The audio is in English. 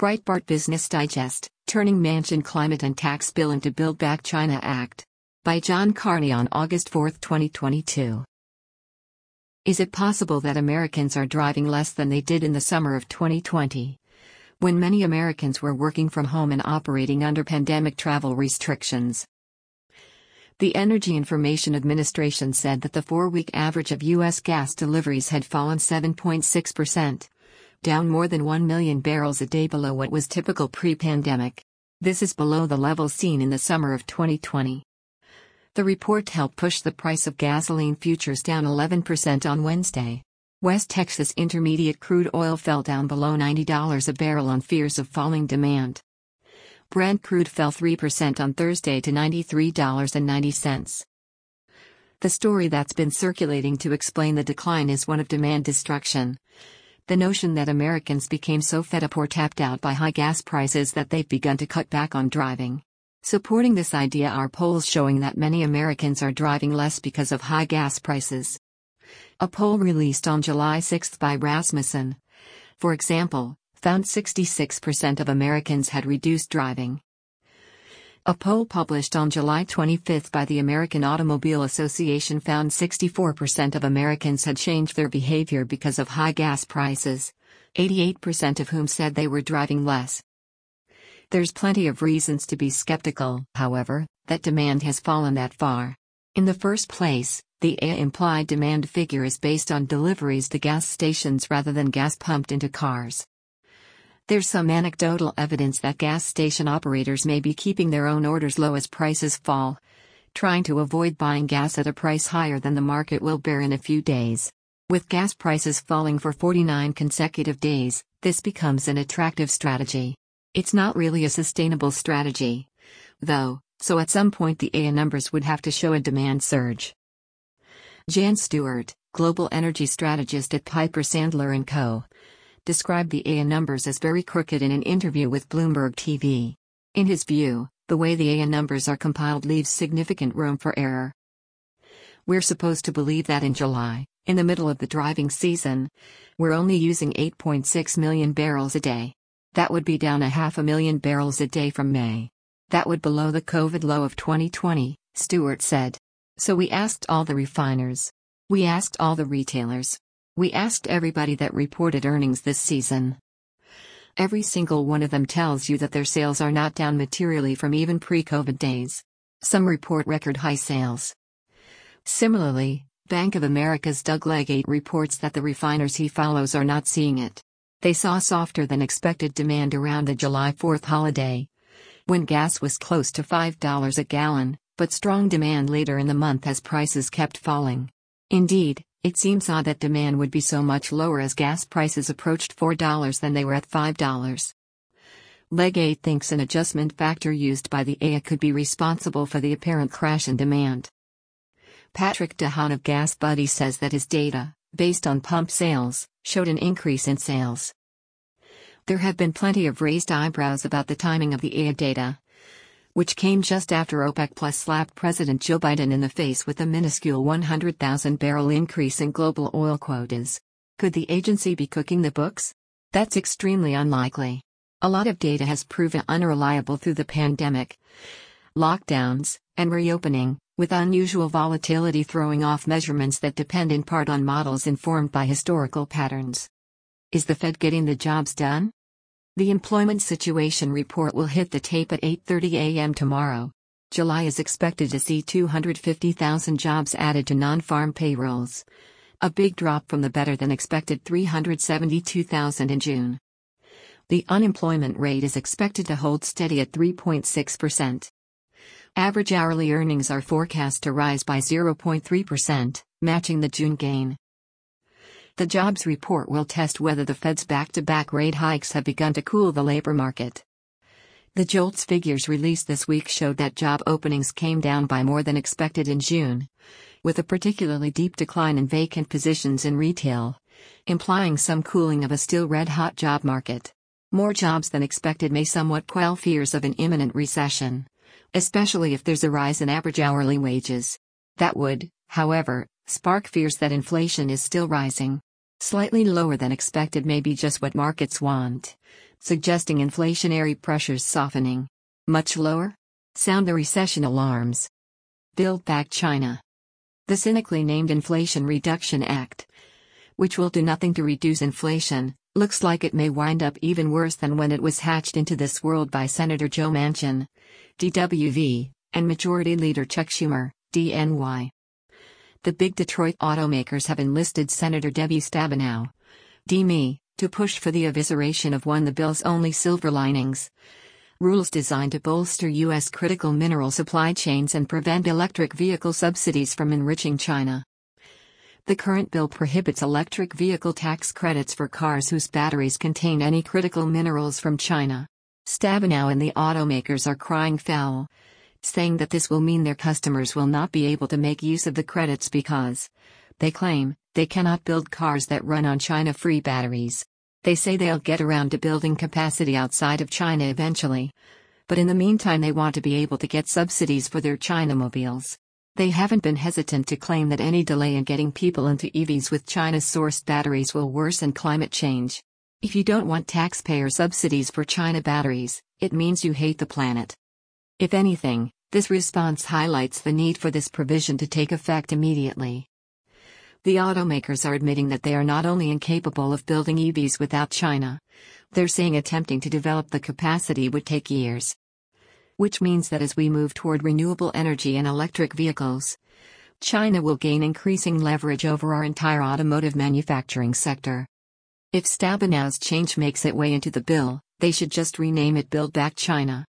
Breitbart Business Digest, Turning Manchin Climate and Tax Bill into Build Back China Act. By John Carney on August 4, 2022. Is it possible that Americans are driving less than they did in the summer of 2020? When many Americans were working from home and operating under pandemic travel restrictions. The Energy Information Administration said that the 4-week average of U.S. gas deliveries had fallen 7.6%, down more than 1 million barrels a day below what was typical pre-pandemic. This is below the levels seen in the summer of 2020. The report helped push the price of gasoline futures down 11% on Wednesday. West Texas Intermediate crude oil fell down below $90 a barrel on fears of falling demand. Brent crude fell 3% on Thursday to $93.90. The story that's been circulating to explain the decline is one of demand destruction. The notion that Americans became so fed up or tapped out by high gas prices that they've begun to cut back on driving. Supporting this idea are polls showing that many Americans are driving less because of high gas prices. A poll released on July 6 by Rasmussen, for example, found 66% of Americans had reduced driving. A poll published on July 25 by the American Automobile Association found 64% of Americans had changed their behavior because of high gas prices, 88% of whom said they were driving less. There's plenty of reasons to be skeptical, however, that demand has fallen that far. In the first place, the implied demand figure is based on deliveries to gas stations rather than gas pumped into cars. There's some anecdotal evidence that gas station operators may be keeping their own orders low as prices fall, trying to avoid buying gas at a price higher than the market will bear in a few days. With gas prices falling for 49 consecutive days, this becomes an attractive strategy. It's not really a sustainable strategy, though, so at some point the numbers would have to show a demand surge. Jan Stewart, global energy strategist at Piper Sandler & Co., described the numbers as very crooked in an interview with Bloomberg TV. In his view, the way the numbers are compiled leaves significant room for error. We're supposed to believe that in July, in the middle of the driving season, we're only using 8.6 million barrels a day. That would be down 500,000 barrels a day from May. That would below the COVID low of 2020, Stewart said. So we asked all the refiners. We asked all the retailers. We asked everybody that reported earnings this season. Every single one of them tells you that their sales are not down materially from even pre-COVID days. Some report record high sales. Similarly, Bank of America's Doug Leggate reports that the refiners he follows are not seeing it. They saw softer than expected demand around the July 4th holiday, when gas was close to $5 a gallon, but strong demand later in the month as prices kept falling. Indeed, it seems odd that demand would be so much lower as gas prices approached $4 than they were at $5. Leggate thinks an adjustment factor used by the could be responsible for the apparent crash in demand. Patrick DeHaan of Gas Buddy says that his data, based on pump sales, showed an increase in sales. There have been plenty of raised eyebrows about the timing of the data, which came just after OPEC Plus slapped President Joe Biden in the face with a minuscule 100,000-barrel increase in global oil quotas. Could the agency be cooking the books? That's extremely unlikely. A lot of data has proven unreliable through the pandemic, lockdowns, and reopening, with unusual volatility throwing off measurements that depend in part on models informed by historical patterns. Is the Fed getting the jobs done? The Employment Situation Report will hit the tape at 8:30 a.m. tomorrow. July is expected to see 250,000 jobs added to non-farm payrolls, a big drop from the better-than-expected 372,000 in June. The unemployment rate is expected to hold steady at 3.6%. Average hourly earnings are forecast to rise by 0.3%, matching the June gain. The jobs report will test whether the Fed's back-to-back rate hikes have begun to cool the labor market. The JOLTS figures released this week showed that job openings came down by more than expected in June, with a particularly deep decline in vacant positions in retail, implying some cooling of a still red-hot job market. More jobs than expected may somewhat quell fears of an imminent recession, especially if there's a rise in average hourly wages. That would, however, spark fears that inflation is still rising. Slightly lower than expected may be just what markets want, suggesting inflationary pressures softening. Much lower? Sound the recession alarms. Build Back China. The cynically named Inflation Reduction Act, which will do nothing to reduce inflation, looks like it may wind up even worse than when it was hatched into this world by Senator Joe Manchin, DWV, and Majority Leader Chuck Schumer, DNY. The big Detroit automakers have enlisted Senator Debbie Stabenow, DME, to push for the evisceration of one of the bill's only silver linings: rules designed to bolster U.S. critical mineral supply chains and prevent electric vehicle subsidies from enriching China. The current bill prohibits electric vehicle tax credits for cars whose batteries contain any critical minerals from China. Stabenow and the automakers are crying foul, saying that this will mean their customers will not be able to make use of the credits because, they claim, they cannot build cars that run on China-free batteries. They say they'll get around to building capacity outside of China eventually, but in the meantime they want to be able to get subsidies for their China-mobiles. They haven't been hesitant to claim that any delay in getting people into EVs with China-sourced batteries will worsen climate change. If you don't want taxpayer subsidies for China batteries, it means you hate the planet. If anything, this response highlights the need for this provision to take effect immediately. The automakers are admitting that they are not only incapable of building EVs without China, they're saying attempting to develop the capacity would take years. Which means that as we move toward renewable energy and electric vehicles, China will gain increasing leverage over our entire automotive manufacturing sector. If Stabenow's change makes its way into the bill, they should just rename it Build Back China.